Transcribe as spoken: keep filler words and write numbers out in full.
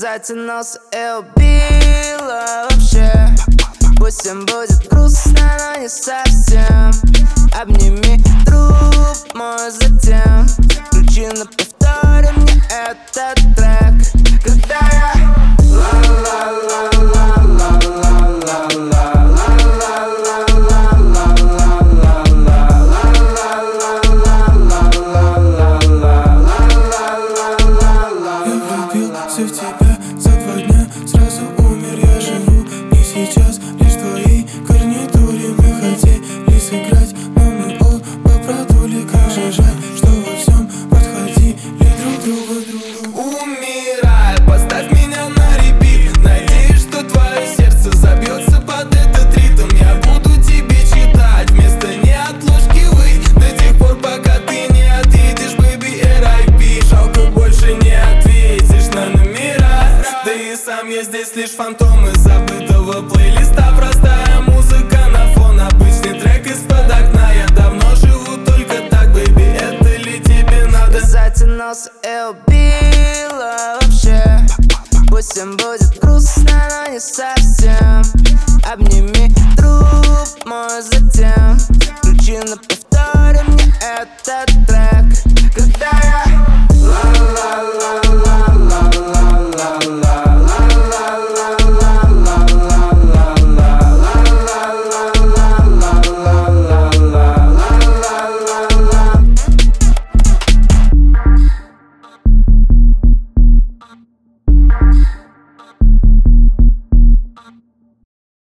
Затянулся и убила вообще. Пусть им будет грустно, но не совсем. Обними труп мой затем. Включи на повторе мне этот трек. Когда я в тебя за два дня сразу умер. Я живу не сейчас, лишь в твоей гарнитуре. Мы хотели сыграть, но мы оба продули. Как же жаль, что во всем подходили друг другу другу. Умирай, поставь меня на репит. Надеюсь, что твое сердце забьется под этот ритм. Я буду тебе читать вместо неотложки выть до тех пор, пока ты не отъедешь, baby, эр ай пи. Жалко, больше не ответишь на номера. Да и сам я здесь лишь фантом из забытого плейлиста. Простая музыка на фон, обычный трек из-под окна. Я давно живу только так, baby, это ли тебе надо? Затянулся и убила вообще. Пусть им будет грустно, но не совсем. Обними